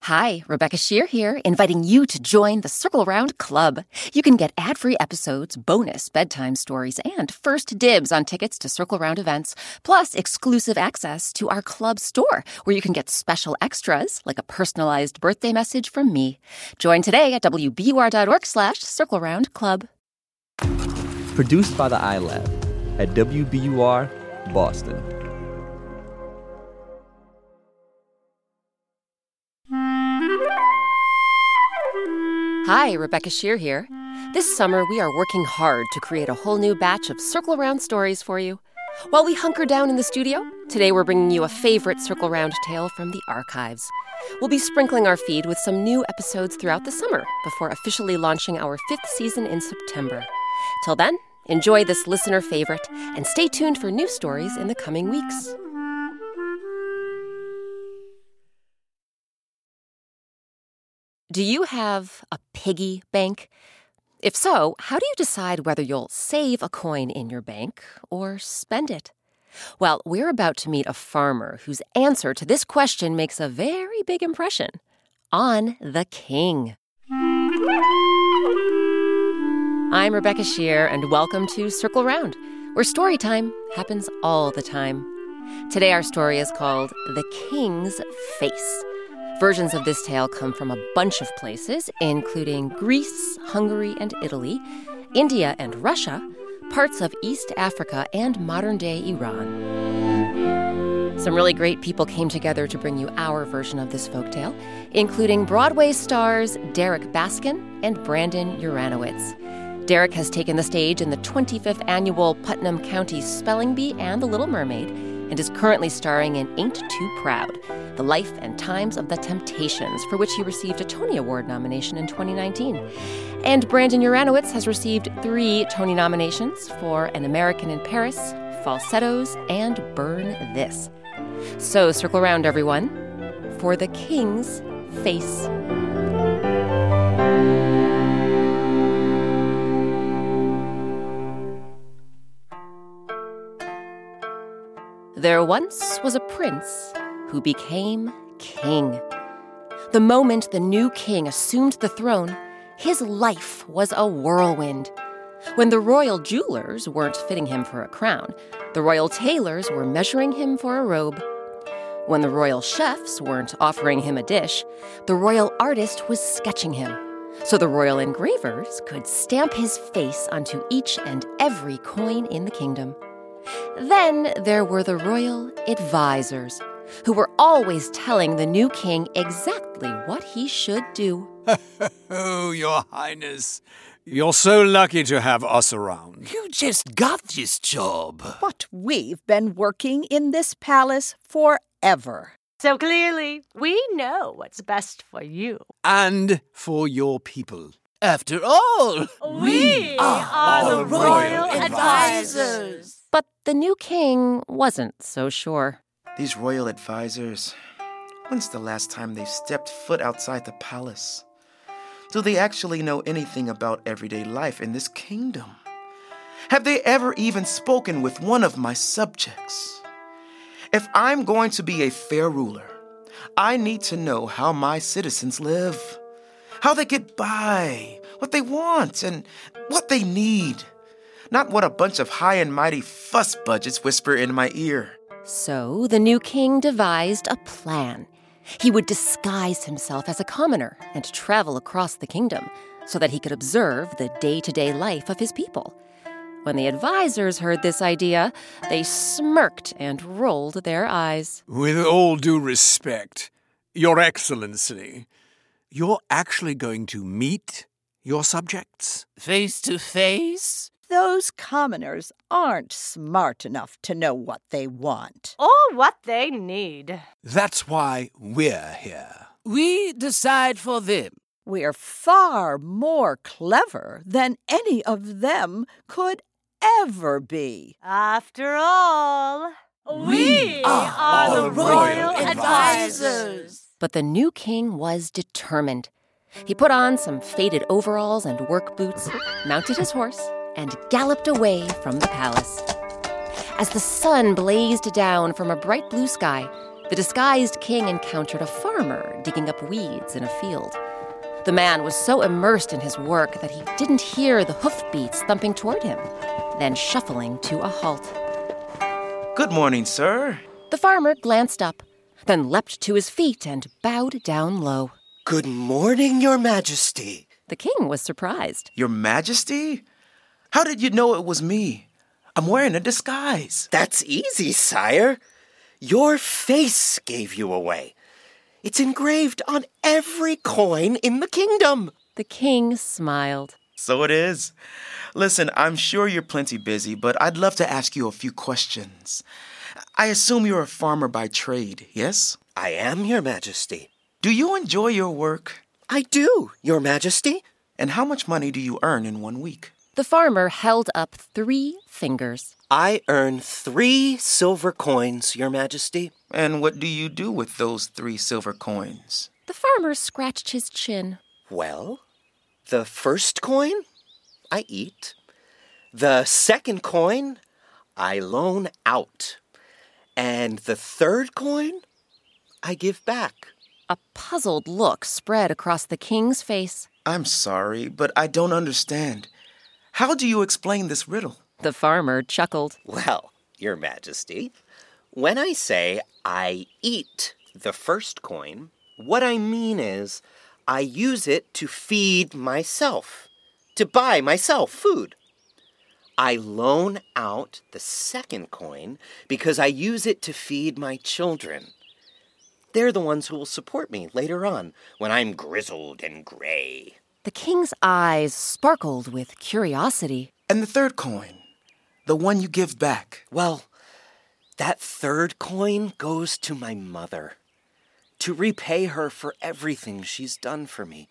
Hi, Rebecca Shear here, inviting you to join the Circle Round Club. You can get ad-free episodes, bonus bedtime stories, and first dibs on tickets to Circle Round events, plus exclusive access to our club store, where you can get special extras, like a personalized birthday message from me. Join today at wbur.org/Circle Round Club. Produced by the iLab at WBUR, Boston. Hi, Rebecca Shear here. This summer, we are working hard to create a whole new batch of Circle Round stories for you. While we hunker down in the studio, today we're bringing you a favorite Circle Round tale from the archives. We'll be sprinkling our feed with some new episodes throughout the summer before officially launching our 5th season in September. Till then, enjoy this listener favorite and stay tuned for new stories in the coming weeks. Do you have a piggy bank? If so, how do you decide whether you'll save a coin in your bank or spend it? Well, we're about to meet a farmer whose answer to this question makes a very big impression on the king. I'm Rebecca Shear, and welcome to Circle Round, where story time happens all the time. Today our story is called The King's Face. Versions of this tale come from a bunch of places, including Greece, Hungary, and Italy, India and Russia, parts of East Africa, and modern-day Iran. Some really great people came together to bring you our version of this folktale, including Broadway stars Derek Baskin and Brandon Uranowitz. Derek has taken the stage in the 25th annual Putnam County Spelling Bee and The Little Mermaid, and is currently starring in Ain't Too Proud, The Life and Times of the Temptations, for which he received a Tony Award nomination in 2019. And Brandon Uranowitz has received 3 Tony nominations for An American in Paris, Falsettos, and Burn This. So circle around, everyone, for The King's Face. There once was a prince who became king. The moment the new king assumed the throne, his life was a whirlwind. When the royal jewelers weren't fitting him for a crown, the royal tailors were measuring him for a robe. When the royal chefs weren't offering him a dish, the royal artist was sketching him, so the royal engravers could stamp his face onto each and every coin in the kingdom. Then there were the royal advisors, who were always telling the new king exactly what he should do. Oh, Your Highness, you're so lucky to have us around. You just got this job. But we've been working in this palace forever. So clearly, we know what's best for you. And for your people. After all, We are the royal advisors. But the new king wasn't so sure. These royal advisors, when's the last time they stepped foot outside the palace? Do they actually know anything about everyday life in this kingdom? Have they ever even spoken with one of my subjects? If I'm going to be a fair ruler, I need to know how my citizens live, how they get by, what they want, and what they need. Not what a bunch of high and mighty fuss budgets whisper in my ear. So the new king devised a plan. He would disguise himself as a commoner and travel across the kingdom so that he could observe the day-to-day life of his people. When the advisors heard this idea, they smirked and rolled their eyes. With all due respect, Your Excellency, you're actually going to meet your subjects? face to face? Those commoners aren't smart enough to know what they want. Or what they need. That's why we're here. We decide for them. We're far more clever than any of them could ever be. After all, we are the royal advisors. But the new king was determined. He put on some faded overalls and work boots, mounted his horse, and galloped away from the palace. As the sun blazed down from a bright blue sky, The disguised king encountered a farmer digging up weeds in a field. The man was so immersed in his work that he didn't hear the hoofbeats thumping toward him, then shuffling to a halt. Good morning, sir. The farmer glanced up, then leapt to his feet and bowed down low. Good morning, Your Majesty. The king was surprised. Your Majesty? How did you know it was me? I'm wearing a disguise. That's easy, sire. Your face gave you away. It's engraved on every coin in the kingdom. The king smiled. So it is. Listen, I'm sure you're plenty busy, but I'd love to ask you a few questions. I assume you're a farmer by trade, yes? I am, Your Majesty. Do you enjoy your work? I do, Your Majesty. And how much money do you earn in 1 week? The farmer held up 3 fingers. I earn 3 silver coins, Your Majesty. And what do you do with those 3 silver coins? The farmer scratched his chin. Well, the first coin, I eat. The second coin, I loan out. And the third coin, I give back. A puzzled look spread across the king's face. I'm sorry, but I don't understand. How do you explain this riddle? The farmer chuckled. Well, Your Majesty, when I say I eat the first coin, what I mean is I use it to feed myself, to buy myself food. I loan out the second coin because I use it to feed my children. They're the ones who will support me later on when I'm grizzled and gray. The king's eyes sparkled with curiosity. And the third coin, the one you give back? Well, that third coin goes to my mother, to repay her for everything she's done for me.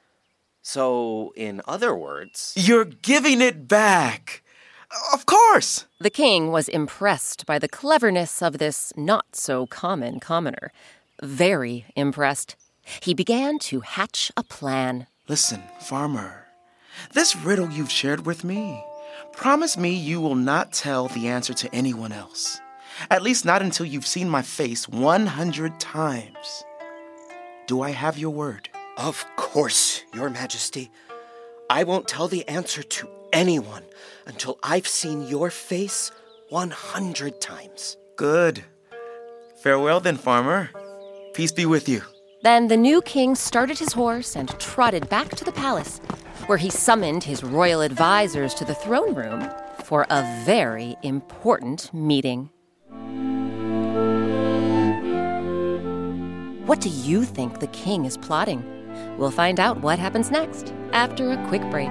So, in other words... You're giving it back! Of course! The king was impressed by the cleverness of this not-so-common commoner. Very impressed. He began to hatch a plan. Listen, farmer, this riddle you've shared with me, promise me you will not tell the answer to anyone else. At least not until you've seen my face 100 times. Do I have your word? Of course, Your Majesty. I won't tell the answer to anyone until I've seen your face 100 times. Good. Farewell then, farmer. Peace be with you. Then the new king started his horse and trotted back to the palace, where he summoned his royal advisors to the throne room for a very important meeting. What do you think the king is plotting? We'll find out what happens next after a quick break.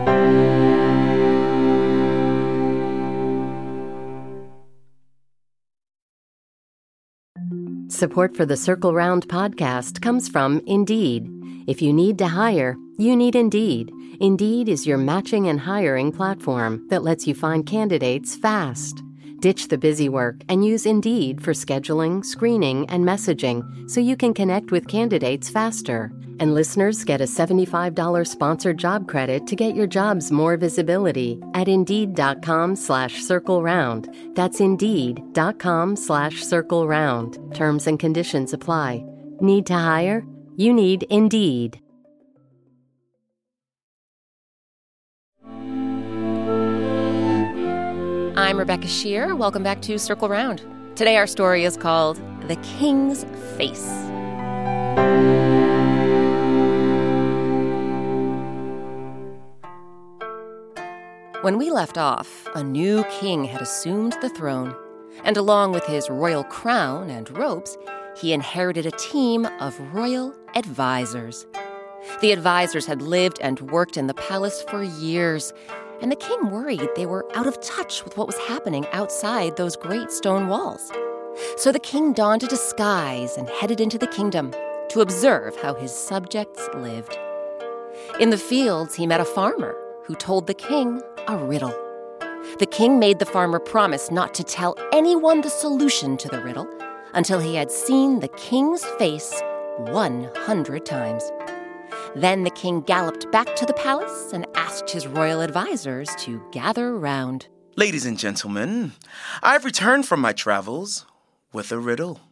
Support for the Circle Round podcast comes from Indeed. If you need to hire, you need Indeed. Indeed is your matching and hiring platform that lets you find candidates fast. Ditch the busy work and use Indeed for scheduling, screening, and messaging so you can connect with candidates faster. And listeners get a $75 sponsored job credit to get your jobs more visibility at Indeed.com/circleround. That's Indeed.com/circleround. Terms and conditions apply. Need to hire? You need Indeed. I'm Rebecca Shear. Welcome back to Circle Round. Today our story is called The King's Face. When we left off, a new king had assumed the throne, and along with his royal crown and robes, he inherited a team of royal advisors. The advisors had lived and worked in the palace for years, and the king worried they were out of touch with what was happening outside those great stone walls. So the king donned a disguise and headed into the kingdom to observe how his subjects lived. In the fields, he met a farmer who told the king a riddle. The king made the farmer promise not to tell anyone the solution to the riddle until he had seen the king's face 100 times. Then the king galloped back to the palace and asked his royal advisors to gather round. Ladies and gentlemen, I've returned from my travels with a riddle.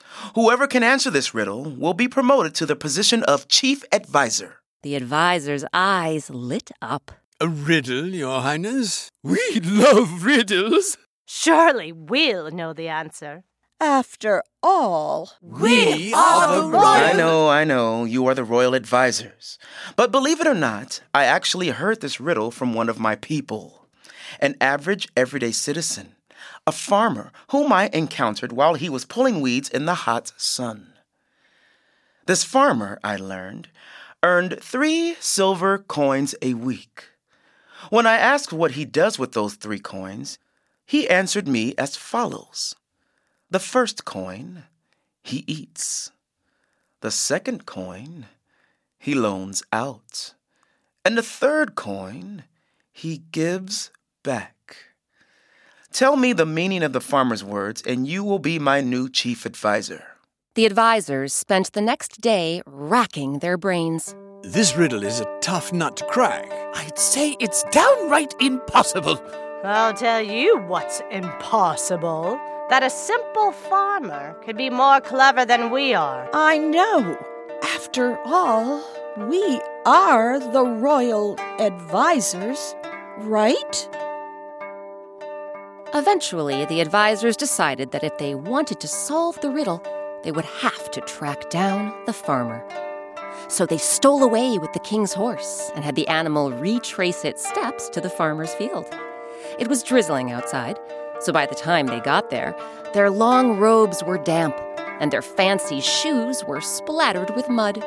Whoever can answer this riddle will be promoted to the position of chief advisor. The advisor's eyes lit up. A riddle, Your Highness? We love riddles. Surely we'll know the answer. After all, We are the royal. I know, you are the royal advisors. But believe it or not, I actually heard this riddle from one of my people, an average, everyday citizen, a farmer whom I encountered while he was pulling weeds in the hot sun. This farmer, I learned, earned 3 silver coins a week. When I asked what he does with those 3 coins, he answered me as follows. The first coin, he eats. The second coin, he loans out. And the third coin, he gives back. Tell me the meaning of the farmer's words, and you will be my new chief advisor. The advisors spent the next day racking their brains. This riddle is a tough nut to crack. I'd say it's downright impossible. I'll tell you what's impossible. That a simple farmer could be more clever than we are. I know. After all, we are the royal advisors, right? Eventually, the advisors decided that if they wanted to solve the riddle, they would have to track down the farmer. So they stole away with the king's horse and had the animal retrace its steps to the farmer's field. It was drizzling outside, so by the time they got there, their long robes were damp and their fancy shoes were splattered with mud.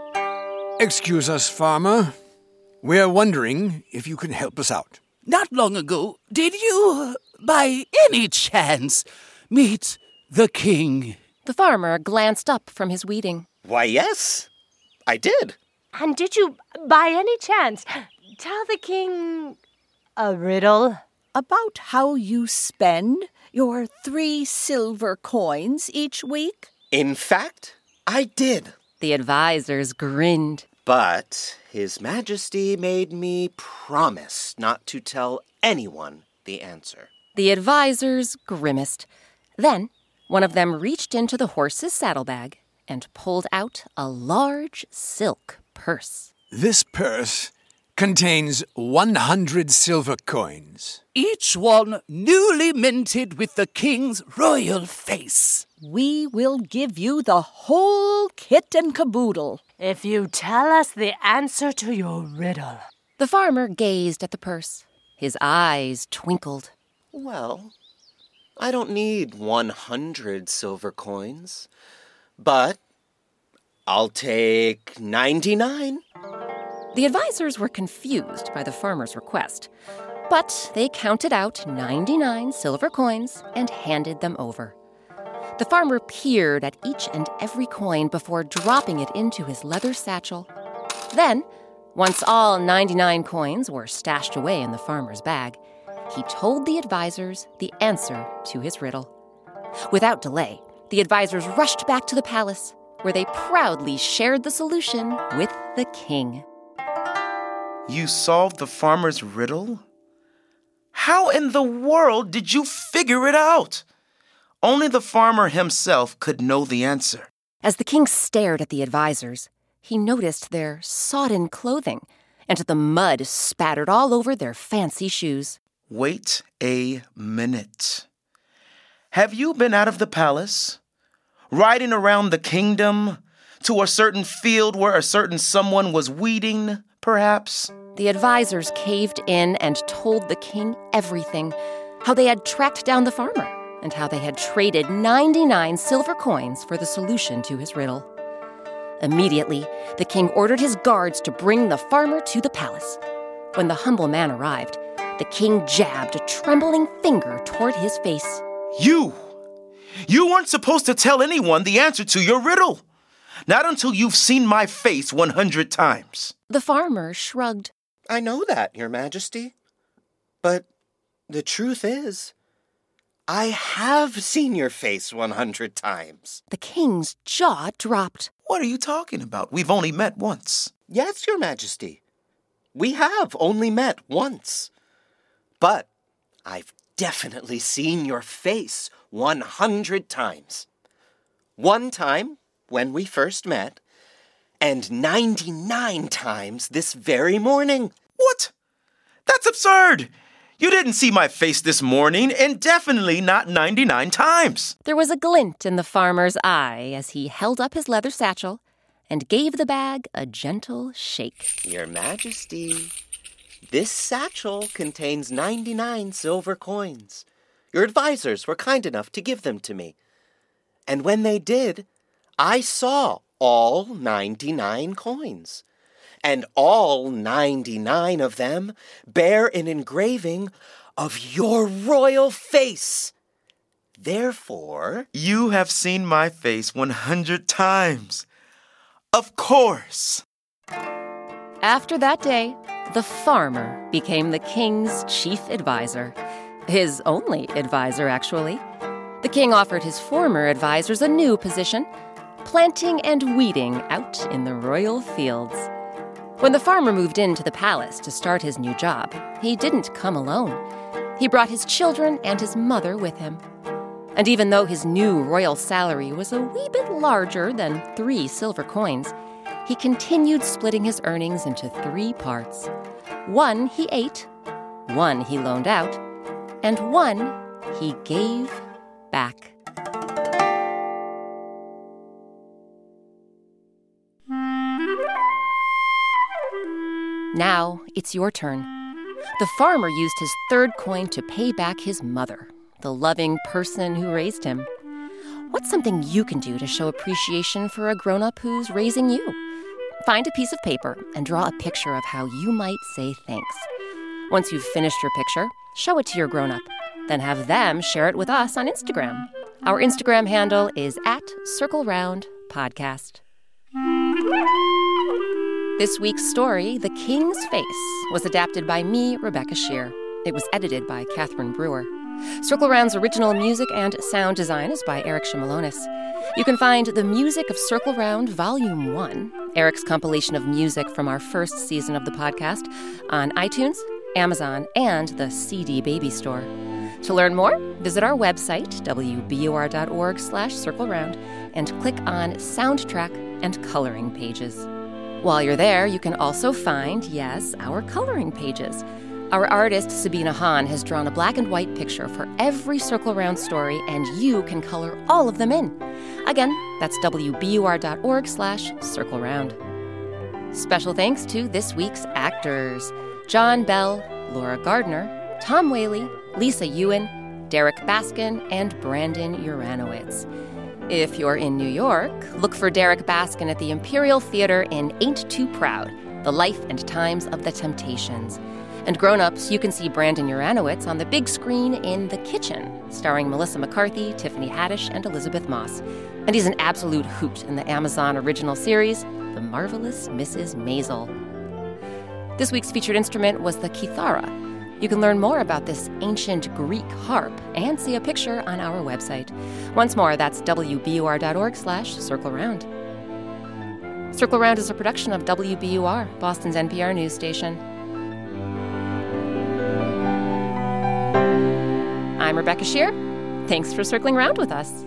Excuse us, farmer. We're wondering if you can help us out. Not long ago, did you, by any chance, meet the king? The farmer glanced up from his weeding. Why, yes, I did. And did you, by any chance, tell the king a riddle? About how you spend your 3 silver coins each week? In fact, I did. The advisors grinned. But His Majesty made me promise not to tell anyone the answer. The advisors grimaced. Then one of them reached into the horse's saddlebag and pulled out a large silk purse. This purse contains 100 silver coins. Each one newly minted with the king's royal face. We will give you the whole kit and caboodle. If you tell us the answer to your riddle. The farmer gazed at the purse. His eyes twinkled. Well, I don't need 100 silver coins, but I'll take 99. The advisors were confused by the farmer's request, but they counted out 99 silver coins and handed them over. The farmer peered at each and every coin before dropping it into his leather satchel. Then, once all 99 coins were stashed away in the farmer's bag, he told the advisors the answer to his riddle. Without delay, the advisors rushed back to the palace, where they proudly shared the solution with the king. You solved the farmer's riddle? How in the world did you figure it out? Only the farmer himself could know the answer. As the king stared at the advisors, he noticed their sodden clothing and the mud spattered all over their fancy shoes. Wait a minute. Have you been out of the palace? Riding around the kingdom? To a certain field where a certain someone was weeding, perhaps? The advisors caved in and told the king everything, how they had tracked down the farmer and how they had traded 99 silver coins for the solution to his riddle. Immediately, the king ordered his guards to bring the farmer to the palace. When the humble man arrived, the king jabbed a trembling finger toward his face. You weren't supposed to tell anyone the answer to your riddle. Not until you've seen my face 100 times. The farmer shrugged. I know that, Your Majesty. But the truth is, I have seen your face 100 times. The king's jaw dropped. What are you talking about? We've only met once. Yes, Your Majesty. We have only met once. But I've definitely seen your face 100 times. 1 time when we first met, and 99 times this very morning. What? That's absurd! You didn't see my face this morning, and definitely not 99 times. There was a glint in the farmer's eye as he held up his leather satchel and gave the bag a gentle shake. Your Majesty, this satchel contains 99 silver coins. Your advisors were kind enough to give them to me. And when they did, I saw all 99 coins. And all 99 of them bear an engraving of your royal face. Therefore, you have seen my face 100 times. Of course. After that day, the farmer became the king's chief advisor. His only advisor, actually. The king offered his former advisors a new position, planting and weeding out in the royal fields. When the farmer moved into the palace to start his new job, he didn't come alone. He brought his children and his mother with him. And even though his new royal salary was a wee bit larger than 3 silver coins, he continued splitting his earnings into 3 parts. 1 he ate, 1 he loaned out, and 1 he gave back. Now it's your turn. The farmer used his 3rd coin to pay back his mother, the loving person who raised him. What's something you can do to show appreciation for a grown-up who's raising you? Find a piece of paper and draw a picture of how you might say thanks. Once you've finished your picture, show it to your grown-up. Then have them share it with us on Instagram. Our Instagram handle is @CircleRoundPodcast. This week's story, The King's Face, was adapted by me, Rebecca Shear. It was edited by Catherine Brewer. Circle Round's original music and sound design is by Eric Shimalonis. You can find the music of Circle Round Volume 1, Eric's compilation of music from our first season of the podcast, on iTunes, Amazon, and the CD Baby Store. To learn more, visit our website, wbur.org/circleround, and click on Soundtrack and Coloring Pages. While you're there, you can also find, yes, our coloring pages. Our artist, Sabina Hahn, has drawn a black and white picture for every Circle Round story, and you can color all of them in. Again, that's wbur.org/circleround. Special thanks to this week's actors: John Bell, Laura Gardner, Tom Whaley, Lisa Ewan, Derek Baskin, and Brandon Uranowitz. If you're in New York, look for Derek Baskin at the Imperial Theater in Ain't Too Proud, The Life and Times of the Temptations. And grown-ups, you can see Brandon Uranowitz on the big screen in The Kitchen, starring Melissa McCarthy, Tiffany Haddish, and Elizabeth Moss. And he's an absolute hoot in the Amazon original series, The Marvelous Mrs. Maisel. This week's featured instrument was the kithara. You can learn more about this ancient Greek harp and see a picture on our website. Once more, that's wbur.org/circleround. Circle Round is a production of WBUR, Boston's NPR news station. I'm Rebecca Shear. Thanks for circling round with us.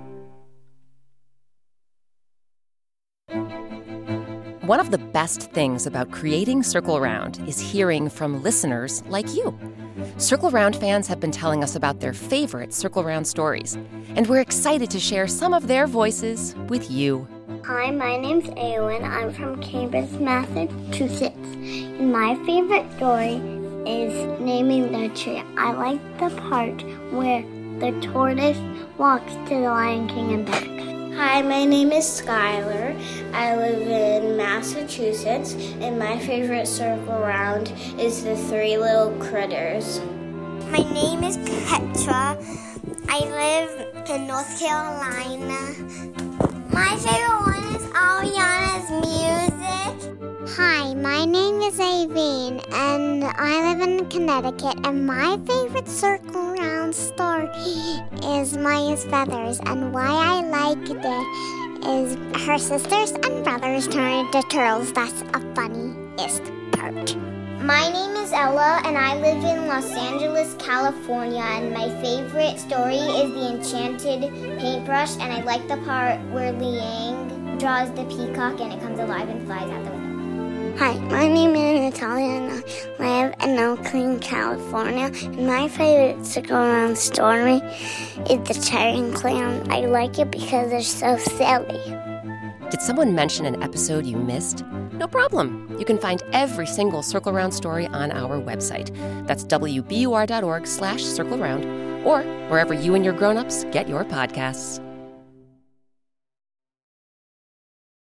One of the best things about creating Circle Round is hearing from listeners like you. Circle Round fans have been telling us about their favorite Circle Round stories, and we're excited to share some of their voices with you. Hi, my name's Eowyn. I'm from Cambridge, Massachusetts, and my favorite story is Naming the Tree. I like the part where the tortoise walks to the Lion King and back. Hi, my name is Skylar. I live in Massachusetts, and my favorite Circle Round is the Three Little Critters. My name is Petra. I live in North Carolina. My favorite one is Ariana's music. Hi, my name is Aveen, and I live in Connecticut, and my favorite Circle Round story is Maya's Feathers, and why I like it is her sisters and brothers turn into turtles. That's a funniest part. My name is Ella, and I live in Los Angeles, California, and my favorite story is The Enchanted Paintbrush, and I like the part where Liang draws the peacock and it comes alive and flies out the window. Hi, my name is Natalia, and I live in Oakland, California, and my favorite Circle Around story is The Chattering Clown. I like it because they're so silly. Did someone mention an episode you missed? No problem. You can find every single Circle Round story on our website. That's wbur.org/circleround, or wherever you and your grown-ups get your podcasts.